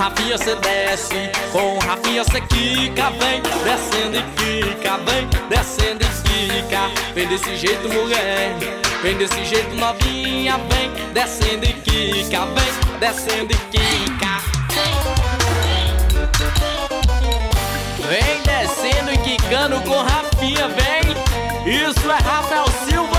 Rafinha cê desce, com Rafinha cê quica, vem descendo e quica, vem descendo e quica. Vem desse jeito mulher, vem desse jeito novinha, vem descendo e quica, vem descendo e quica. Vem descendo e quicando com Rafinha, vem. Isso é Rafael Silva.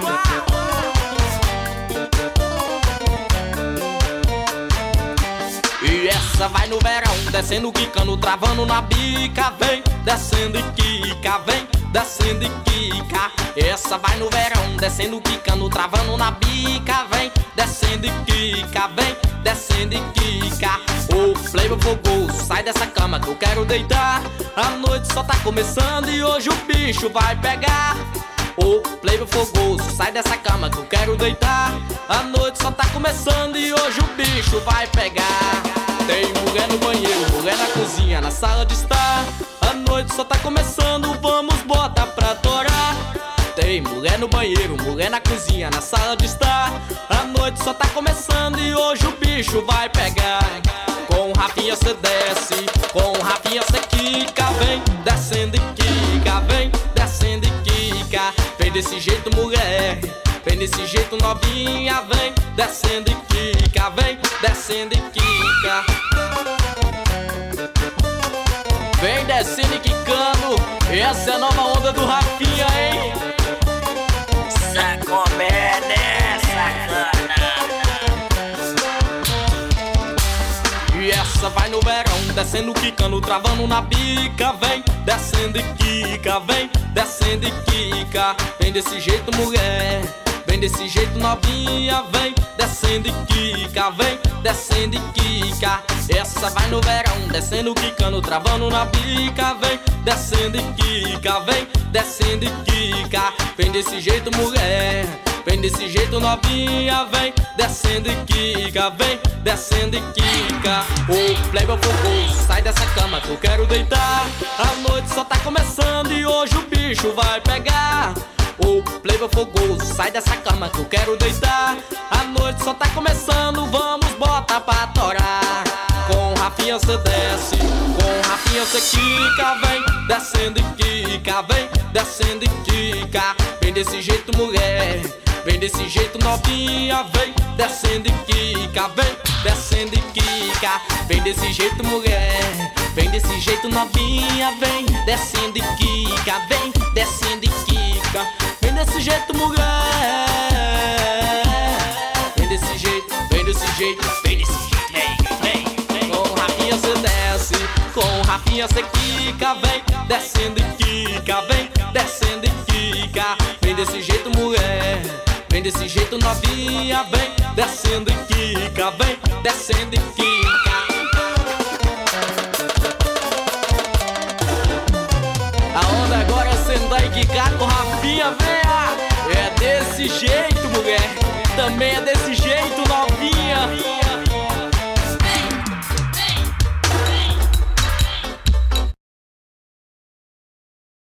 E essa vai no verão, descendo, quicando, travando na bica, vem descendo e quica, vem descendo e quica. Essa vai no verão, descendo, quicando, travando na bica, vem descendo e quica, vem descendo e quica. O Playboy fogoso, sai dessa cama que eu quero deitar. A noite só tá começando e hoje o bicho vai pegar. O Playboy fogoso, sai dessa cama que eu quero deitar. A noite só tá começando e hoje o bicho vai pegar. Tem mulher no banheiro, mulher na cozinha, na sala de estar. A noite só tá começando, vamos botar pra torar. Tem mulher no banheiro, mulher na cozinha, na sala de estar. A noite só tá começando e hoje o bicho vai pegar. Com Rafinha cê desce, com Rafinha cê quica, vem descendo e quica, vem descendo e quica. Vem desse jeito mulher, vem desse jeito novinha, vem descendo e quica, vem descendo e quica. Vem descendo e quicando, essa é a nova onda do Rafinha, hein? Sacomé, né, sacana? E essa vai no verão, descendo, quicando, travando na bica, vem descendo e quica, vem descendo e quica. Vem desse jeito mulher, vem desse jeito novinha, vem descendo e quica, vem descendo e quica. Essa vai no verão, descendo, quicando, travando na bica, vem descendo e quica, vem descendo e quica. Vem desse jeito mulher, vem desse jeito novinha, vem descendo e quica, vem descendo e quica. O Playboy fogoso, sai dessa cama que eu quero deitar. A noite só tá começando e hoje o bicho vai pegar. O Playboy fogoso, sai dessa cama que eu quero deitar. A noite só tá começando, vamos botar pra torar. Com Rafinha cê desce, com Rafinha cê quica, vem descendo e quica, vem descendo e quica. Vem desse jeito mulher, vem desse jeito novinha, vem descendo e quica, vem descendo e quica. Vem desse jeito mulher, vem desse jeito novinha, vem descendo e quica, vem descendo e quica. Vem desse jeito mulher, vem desse jeito, vem desse jeito, vem desse jeito, vem. Com Rafinha cê desce, com Rafinha cê quica, vem descendo e quica, vem descendo e quica. Vem desse jeito mulher, vem desse jeito novinha, vem descendo e quica, vem descendo e quica. A onda agora é sentar e quicar com Rafinha, venha. É desse jeito mulher, também é desse jeito novinha.